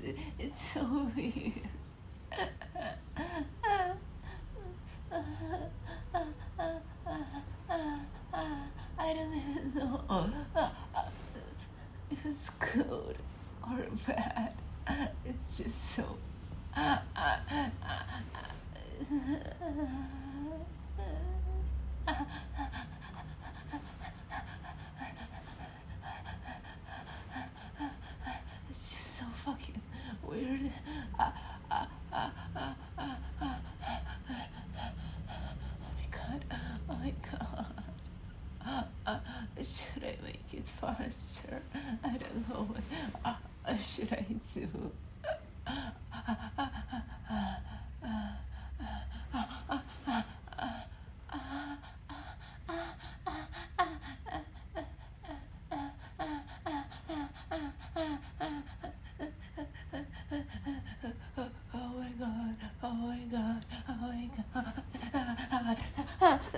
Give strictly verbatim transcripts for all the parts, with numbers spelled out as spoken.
It's so weird. I don't even know if it's good or bad. It's just so. It's just so fucking weird. Uh, uh, uh, uh, uh, uh, oh my god, oh my god. Uh, uh, should I make it faster? I don't know what uh, uh, should I do. Uh, uh, uh, uh, uh, oh my god, oh my god, oh my god.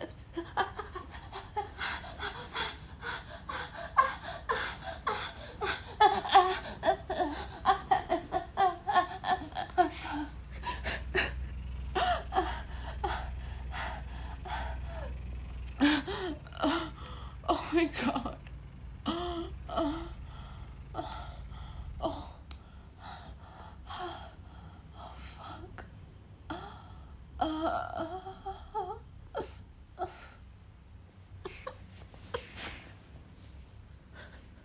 Oh my god.